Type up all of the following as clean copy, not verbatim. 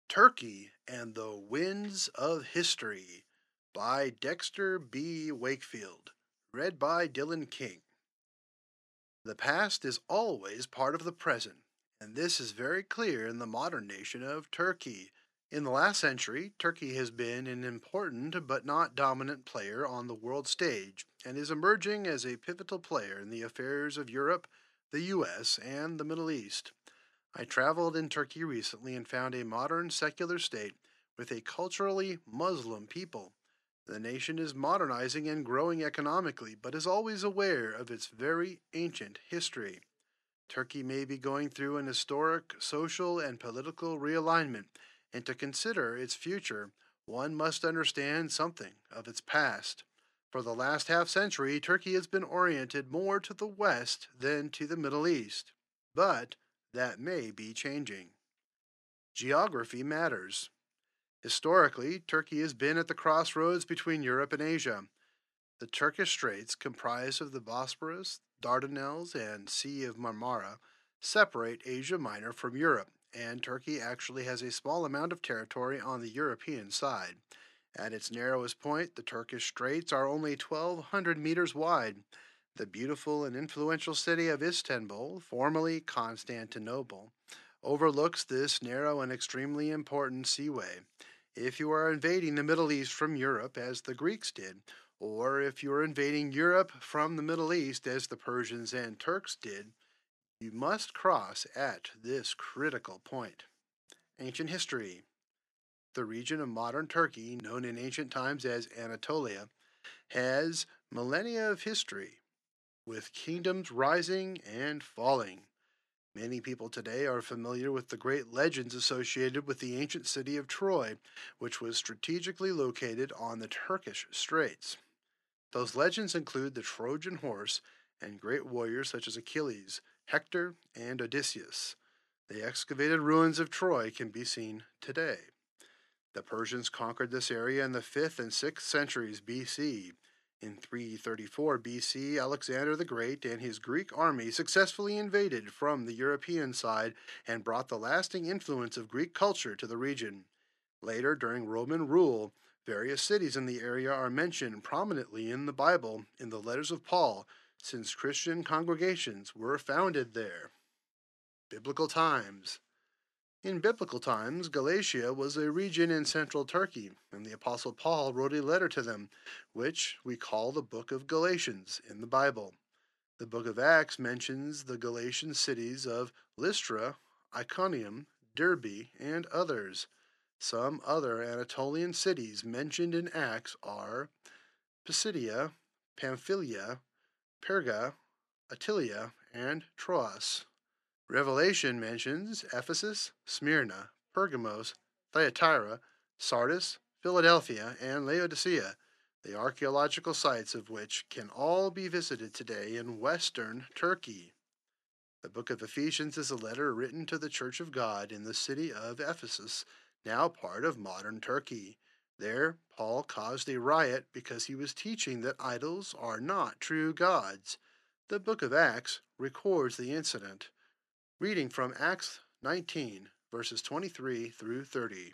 Turkey and the Winds of History by Dexter B. Wakefield. Read by Dylan King. The past is always part of the present, and this is very clear in the modern nation of Turkey. In the last century, Turkey has been an important but not dominant player on the world stage and is emerging as a pivotal player in the affairs of Europe, the US, and the Middle East. I traveled in Turkey recently and found a modern secular state with a culturally Muslim people. The nation is modernizing and growing economically, but is always aware of its very ancient history. Turkey may be going through an historic social and political realignment, and to consider its future, one must understand something of its past. For the last half century, Turkey has been oriented more to the West than to the Middle East. But that may be changing. Geography matters. Historically, Turkey has been at the crossroads between Europe and Asia. The Turkish Straits, comprised of the Bosporus, Dardanelles, and Sea of Marmara, separate Asia Minor from Europe, and Turkey actually has a small amount of territory on the European side. At its narrowest point, the Turkish Straits are only 1,200 meters wide. The beautiful and influential city of Istanbul, formerly Constantinople, overlooks this narrow and extremely important seaway. If you are invading the Middle East from Europe, as the Greeks did, or if you are invading Europe from the Middle East, as the Persians and Turks did, you must cross at this critical point. Ancient history. The region of modern Turkey, known in ancient times as Anatolia, has millennia of history, with kingdoms rising and falling. Many people today are familiar with the great legends associated with the ancient city of Troy, which was strategically located on the Turkish Straits. Those legends include the Trojan horse and great warriors such as Achilles, Hector, and Odysseus. The excavated ruins of Troy can be seen today. The Persians conquered this area in the 5th and 6th centuries BC. In 334 BC, Alexander the Great and his Greek army successfully invaded from the European side and brought the lasting influence of Greek culture to the region. Later, during Roman rule, various cities in the area are mentioned prominently in the Bible in the letters of Paul, since Christian congregations were founded there. Biblical times. In biblical times, Galatia was a region in central Turkey, and the Apostle Paul wrote a letter to them, which we call the Book of Galatians in the Bible. The Book of Acts mentions the Galatian cities of Lystra, Iconium, Derbe, and others. Some other Anatolian cities mentioned in Acts are Pisidia, Pamphylia, Perga, Attalia, and Troas. Revelation mentions Ephesus, Smyrna, Pergamos, Thyatira, Sardis, Philadelphia, and Laodicea, the archaeological sites of which can all be visited today in western Turkey. The book of Ephesians is a letter written to the Church of God in the city of Ephesus, now part of modern Turkey. There, Paul caused a riot because he was teaching that idols are not true gods. The book of Acts records the incident. Reading from Acts 19, verses 23 through 30.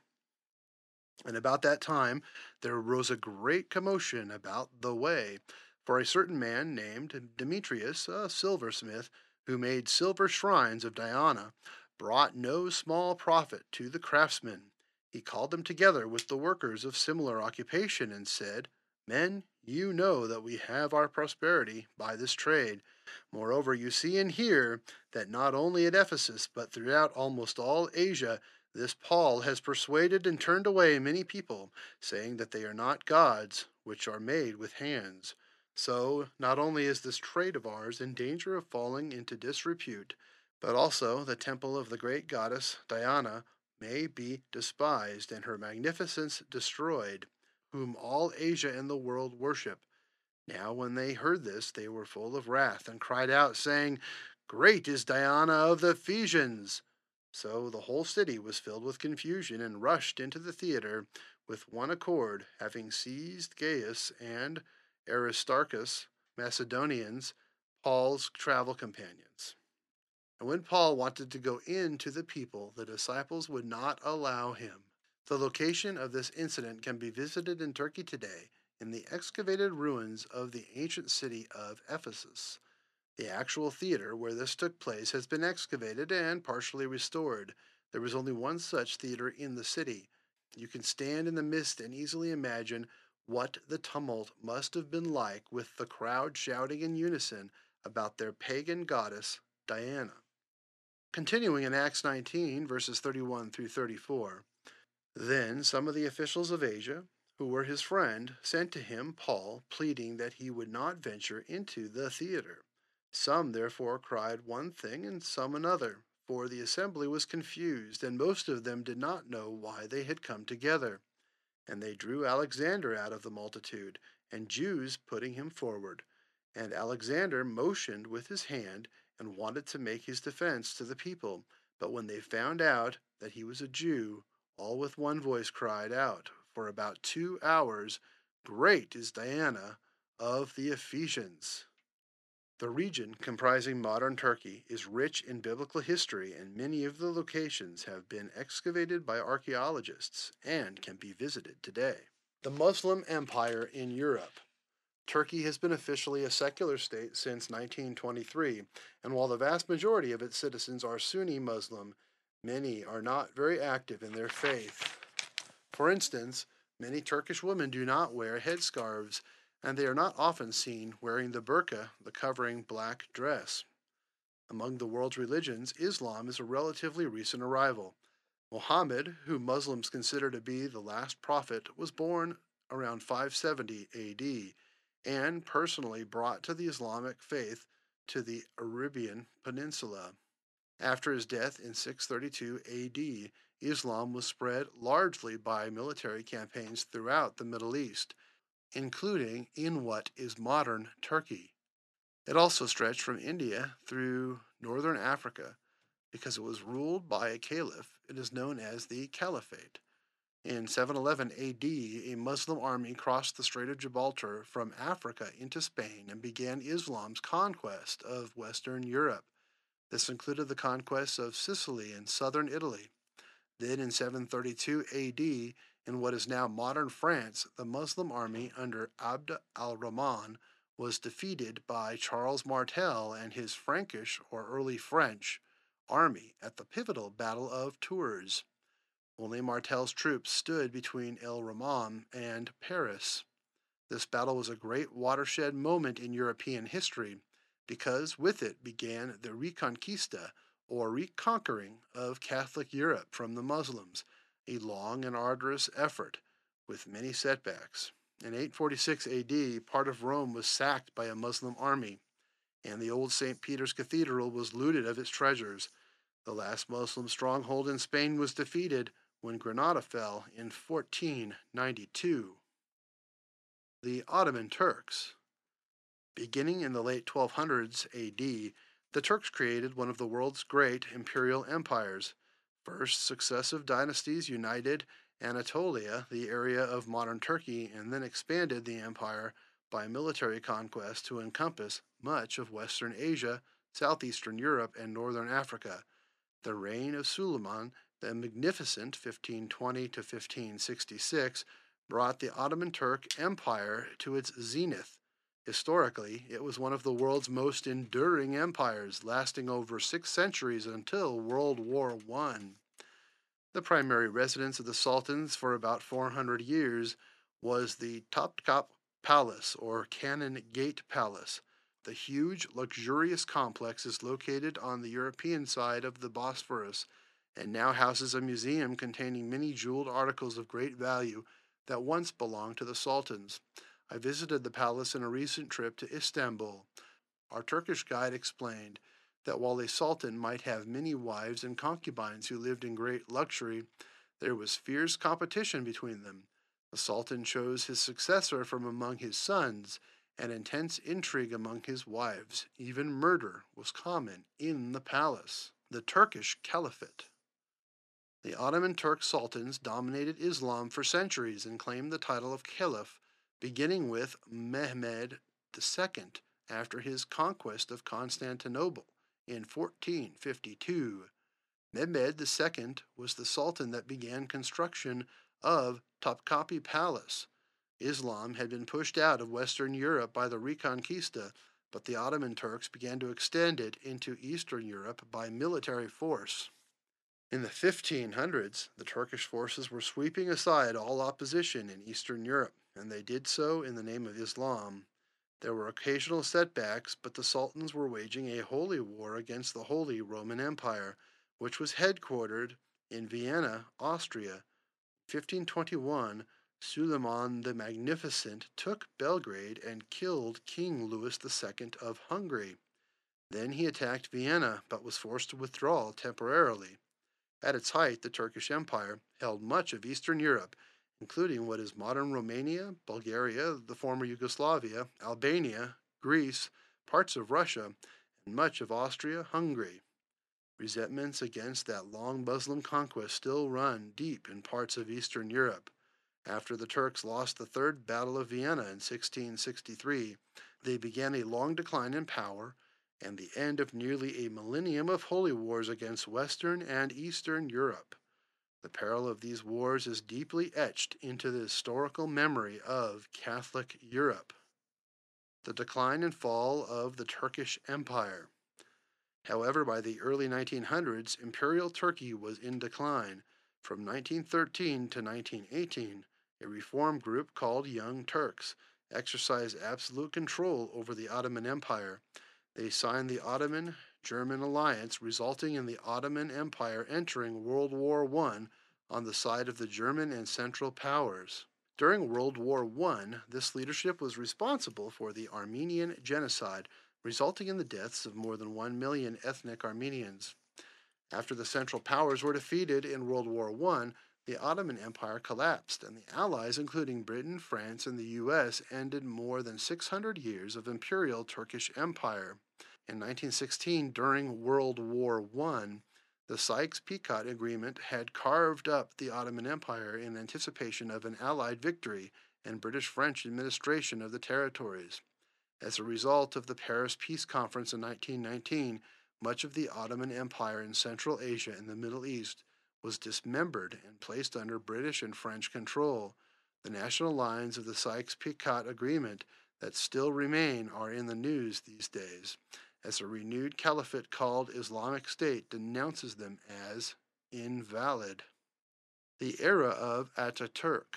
And about that time there arose a great commotion about the way, for a certain man named Demetrius, a silversmith, who made silver shrines of Diana, brought no small profit to the craftsmen. He called them together with the workers of similar occupation and said, Men, you know that we have our prosperity by this trade. Moreover, you see and hear that not only at Ephesus, but throughout almost all Asia, this Paul has persuaded and turned away many people, saying that they are not gods, which are made with hands. So, not only is this trade of ours in danger of falling into disrepute, but also the temple of the great goddess Diana may be despised and her magnificence destroyed, whom all Asia and the world worship. Now when they heard this, they were full of wrath, and cried out, saying, Great is Diana of the Ephesians! So the whole city was filled with confusion, and rushed into the theater with one accord, having seized Gaius and Aristarchus, Macedonians, Paul's travel companions. And when Paul wanted to go in to the people, the disciples would not allow him. The location of this incident can be visited in Turkey today in the excavated ruins of the ancient city of Ephesus. The actual theater where this took place has been excavated and partially restored. There was only one such theater in the city. You can stand in the mist and easily imagine what the tumult must have been like with the crowd shouting in unison about their pagan goddess, Diana. Continuing in Acts 19, verses 31 through 34. Then some of the officials of Asia, who were his friend, sent to him Paul, pleading that he would not venture into the theater. Some therefore cried one thing and some another, for the assembly was confused, and most of them did not know why they had come together. And they drew Alexander out of the multitude, and Jews putting him forward. And Alexander motioned with his hand, and wanted to make his defense to the people. But when they found out that he was a Jew, all with one voice cried out for about 2 hours, "Great is Diana of the Ephesians." The region comprising modern Turkey is rich in biblical history, and many of the locations have been excavated by archaeologists and can be visited today. The Muslim Empire in Europe. Turkey has been officially a secular state since 1923, and while the vast majority of its citizens are Sunni Muslim, many are not very active in their faith. For instance, many Turkish women do not wear headscarves, and they are not often seen wearing the burqa, the covering black dress. Among the world's religions, Islam is a relatively recent arrival. Muhammad, who Muslims consider to be the last prophet, was born around 570 AD and personally brought to the Islamic faith to the Arabian Peninsula. After his death in 632 AD, Islam was spread largely by military campaigns throughout the Middle East, including in what is modern Turkey. It also stretched from India through northern Africa. Because it was ruled by a caliph, it is known as the Caliphate. In 711 AD, a Muslim army crossed the Strait of Gibraltar from Africa into Spain and began Islam's conquest of Western Europe. This included the conquests of Sicily and southern Italy. Then in 732 AD, in what is now modern France, the Muslim army under Abd al-Rahman was defeated by Charles Martel and his Frankish, or early French, army at the pivotal Battle of Tours. Only Martel's troops stood between el-Rahman and Paris. This battle was a great watershed moment in European history, because with it began the Reconquista, or reconquering, of Catholic Europe from the Muslims, a long and arduous effort, with many setbacks. In 846 AD, part of Rome was sacked by a Muslim army, and the old St. Peter's Cathedral was looted of its treasures. The last Muslim stronghold in Spain was defeated when Granada fell in 1492. The Ottoman Turks. Beginning in the late 1200s AD, the Turks created one of the world's great imperial empires. First, successive dynasties united Anatolia, the area of modern Turkey, and then expanded the empire by military conquest to encompass much of Western Asia, Southeastern Europe, and Northern Africa. The reign of Suleiman the Magnificent, 1520 to 1566, brought the Ottoman Turk Empire to its zenith. Historically, it was one of the world's most enduring empires, lasting over 6 centuries until World War I. The primary residence of the sultans for about 400 years was the Topkapı Palace, or Cannon Gate Palace. The huge, luxurious complex is located on the European side of the Bosphorus and now houses a museum containing many jeweled articles of great value that once belonged to the sultans. I visited the palace in a recent trip to Istanbul. Our Turkish guide explained that while a sultan might have many wives and concubines who lived in great luxury, there was fierce competition between them. The sultan chose his successor from among his sons, and intense intrigue among his wives. Even murder was common in the palace. The Turkish Caliphate. The Ottoman Turk sultans dominated Islam for centuries and claimed the title of caliph, beginning with Mehmed II after his conquest of Constantinople in 1452. Mehmed II was the sultan that began construction of Topkapi Palace. Islam had been pushed out of Western Europe by the Reconquista, but the Ottoman Turks began to extend it into Eastern Europe by military force. In the 1500s, the Turkish forces were sweeping aside all opposition in Eastern Europe, and they did so in the name of Islam. There were occasional setbacks, but the sultans were waging a holy war against the Holy Roman Empire, which was headquartered in Vienna, Austria. In 1521, Suleiman the Magnificent took Belgrade and killed King Louis II of Hungary. Then he attacked Vienna, but was forced to withdraw temporarily. At its height, the Turkish Empire held much of Eastern Europe, including what is modern Romania, Bulgaria, the former Yugoslavia, Albania, Greece, parts of Russia, and much of Austria-Hungary. Resentments against that long Muslim conquest still run deep in parts of Eastern Europe. After the Turks lost the Third Battle of Vienna in 1663, they began a long decline in power and the end of nearly a millennium of holy wars against Western and Eastern Europe. The peril of these wars is deeply etched into the historical memory of Catholic Europe. The decline and fall of the Turkish Empire. However, by the early 1900s, Imperial Turkey was in decline. From 1913 to 1918, a reform group called Young Turks exercised absolute control over the Ottoman Empire. They signed the Ottoman-German alliance, resulting in the Ottoman Empire entering World War I on the side of the German and Central Powers. During World War I, this leadership was responsible for the Armenian genocide, resulting in the deaths of more than 1 million ethnic Armenians. After the Central Powers were defeated in World War I, the Ottoman Empire collapsed, and the Allies, including Britain, France, and the U.S., ended more than 600 years of imperial Turkish Empire. In 1916, during World War I, the Sykes-Picot Agreement had carved up the Ottoman Empire in anticipation of an Allied victory and British-French administration of the territories. As a result of the Paris Peace Conference in 1919, much of the Ottoman Empire in Central Asia and the Middle East was dismembered and placed under British and French control. The national lines of the Sykes-Picot Agreement that still remain are in the news these days, as a renewed caliphate called Islamic State denounces them as invalid. The era of Ataturk.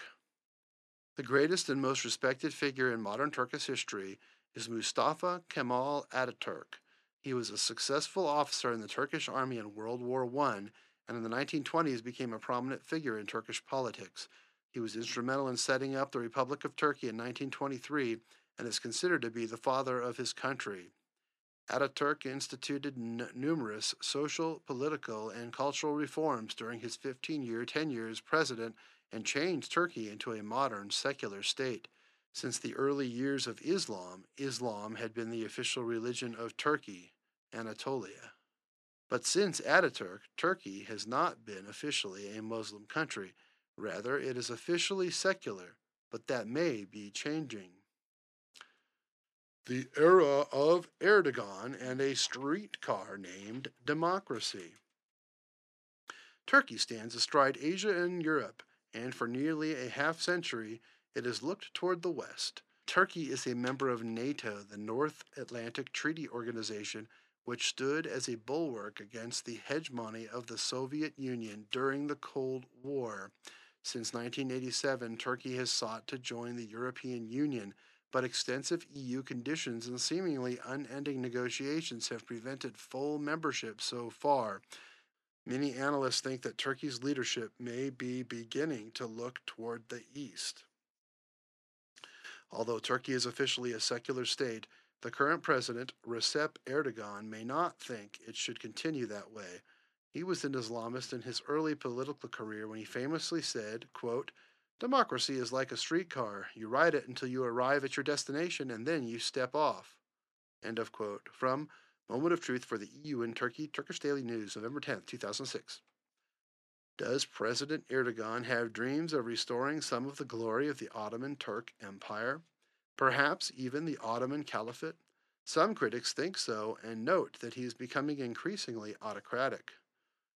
The greatest and most respected figure in modern Turkish history is Mustafa Kemal Ataturk. He was a successful officer in the Turkish army in World War I, and in the 1920s became a prominent figure in Turkish politics. He was instrumental in setting up the Republic of Turkey in 1923 and is considered to be the father of his country. Ataturk instituted numerous social, political, and cultural reforms during his 15-year tenure as president and changed Turkey into a modern secular state. Since the early years of Islam, Islam had been the official religion of Turkey, Anatolia. But since Ataturk, Turkey has not been officially a Muslim country. Rather, it is officially secular, but that may be changing. The era of Erdogan and a streetcar named democracy. Turkey stands astride Asia and Europe, and for nearly a half-century it has looked toward the West. Turkey is a member of NATO, the North Atlantic Treaty Organization, which stood as a bulwark against the hegemony of the Soviet Union during the Cold War. Since 1987, Turkey has sought to join the European Union, but extensive EU conditions and seemingly unending negotiations have prevented full membership so far. Many analysts think that Turkey's leadership may be beginning to look toward the east. Although Turkey is officially a secular state, the current president, Recep Erdogan, may not think it should continue that way. He was an Islamist in his early political career when he famously said, quote, "Democracy is like a streetcar. You ride it until you arrive at your destination and then you step off." End of quote. From Moment of Truth for the EU and Turkey, Turkish Daily News, November 10, 2006. Does President Erdogan have dreams of restoring some of the glory of the Ottoman Turk Empire? Perhaps even the Ottoman Caliphate? Some critics think so and note that he is becoming increasingly autocratic.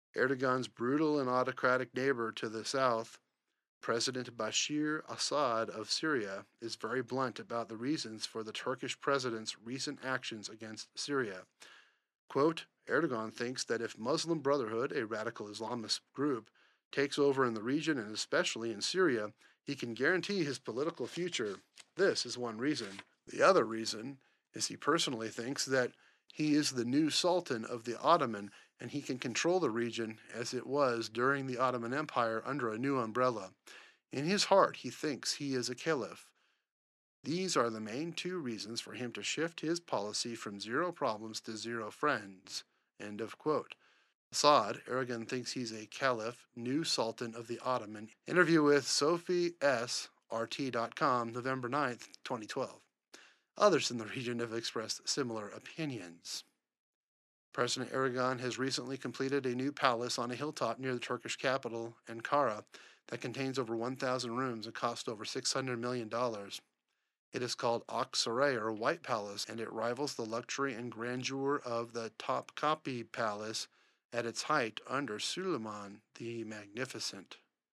Erdogan's brutal and autocratic neighbor to the south, President Bashir Assad of Syria, is very blunt about the reasons for the Turkish president's recent actions against Syria. Quote, Erdogan thinks that if Muslim Brotherhood, a radical Islamist group, takes over in the region and especially in Syria, he can guarantee his political future. This is one reason. The other reason is he personally thinks that he is the new Sultan of the Ottoman and he can control the region as it was during the Ottoman Empire under a new umbrella. In his heart, he thinks he is a caliph. These are the main two reasons for him to shift his policy from zero problems to zero friends. End of quote. Assad, Erdogan thinks he's a caliph, new sultan of the Ottoman. Interview with Sophie S. RT.com, November 9th, 2012. Others in the region have expressed similar opinions. President Erdogan has recently completed a new palace on a hilltop near the Turkish capital, Ankara, that contains over 1,000 rooms and cost over $600 million. It is called Aksaray, or White Palace, and it rivals the luxury and grandeur of the Topkapi Palace at its height under Suleiman the Magnificent.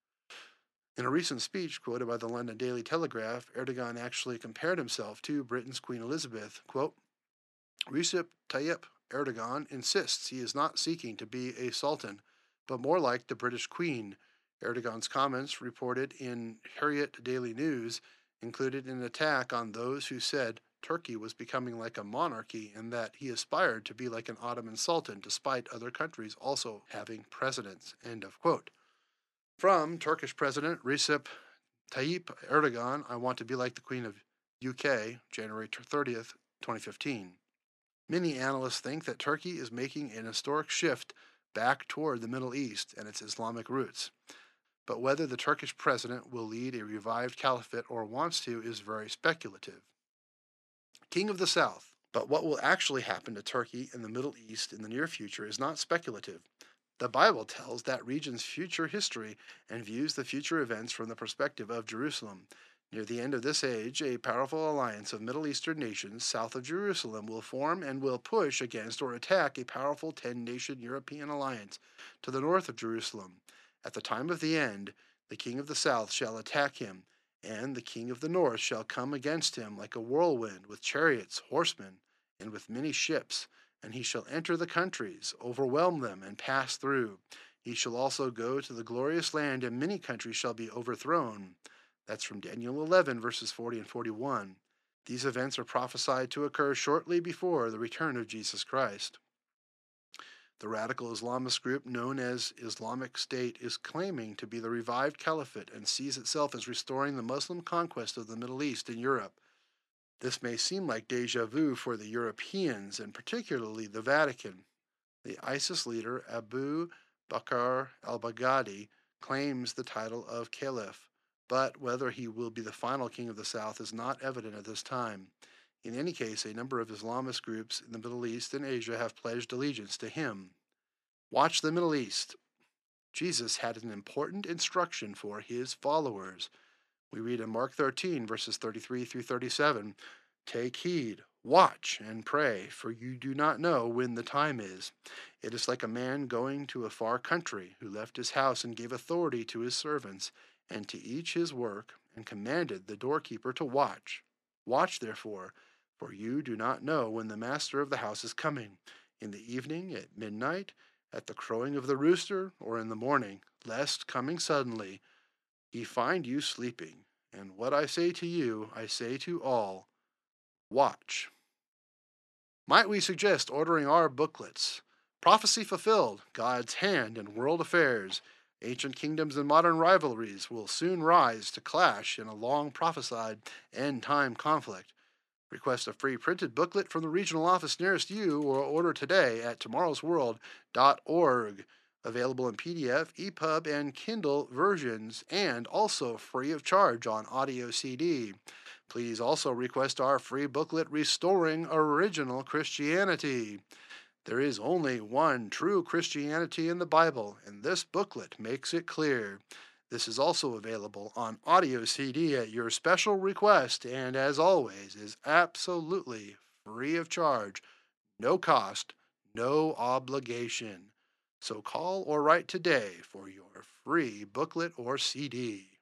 In a recent speech quoted by the London Daily Telegraph, Erdogan actually compared himself to Britain's Queen Elizabeth. Quote, Recep Tayyip Erdogan insists he is not seeking to be a sultan, but more like the British Queen. Erdogan's comments, reported in Hurriyet Daily News, included an attack on those who said Turkey was becoming like a monarchy and that he aspired to be like an Ottoman sultan despite other countries also having presidents. End of quote. From Turkish President Recep Tayyip Erdogan, I want to be like the Queen of UK, January 30th, 2015. Many analysts think that Turkey is making an historic shift back toward the Middle East and its Islamic roots. But whether the Turkish president will lead a revived caliphate or wants to is very speculative. King of the South. But what will actually happen to Turkey and the Middle East in the near future is not speculative. The Bible tells that region's future history and views the future events from the perspective of Jerusalem. Near the end of this age, a powerful alliance of Middle Eastern nations south of Jerusalem will form and will push against or attack a powerful 10-nation European alliance to the north of Jerusalem. At the time of the end, the king of the south shall attack him, and the king of the north shall come against him like a whirlwind, with chariots, horsemen, and with many ships. And he shall enter the countries, overwhelm them, and pass through. He shall also go to the glorious land, and many countries shall be overthrown. That's from Daniel 11, verses 40 and 41. These events are prophesied to occur shortly before the return of Jesus Christ. The radical Islamist group known as Islamic State is claiming to be the revived caliphate and sees itself as restoring the Muslim conquest of the Middle East and Europe. This may seem like deja vu for the Europeans, and particularly the Vatican. The ISIS leader Abu Bakr al-Baghdadi claims the title of caliph, but whether he will be the final king of the South is not evident at this time. In any case, a number of Islamist groups in the Middle East and Asia have pledged allegiance to him. Watch the Middle East. Jesus had an important instruction for his followers. We read in Mark 13, verses 33 through 37, Take heed, watch, and pray, for you do not know when the time is. It is like a man going to a far country, who left his house and gave authority to his servants, and to each his work, and commanded the doorkeeper to watch. Watch, therefore, for you do not know when the master of the house is coming, in the evening, at midnight, at the crowing of the rooster, or in the morning, lest, coming suddenly, he find you sleeping. And what I say to you, I say to all, watch. Might we suggest ordering our booklets? Prophecy Fulfilled, God's Hand in World Affairs. Ancient kingdoms and modern rivalries will soon rise to clash in a long prophesied end-time conflict. Request a free printed booklet from the regional office nearest you or order today at tomorrowsworld.org. Available in PDF, EPUB, and Kindle versions, and also free of charge on audio CD. Please also request our free booklet, Restoring Original Christianity. There is only one true Christianity in the Bible, and this booklet makes it clear. This is also available on audio CD at your special request, and as always, is absolutely free of charge, no cost, no obligation. So call or write today for your free booklet or CD.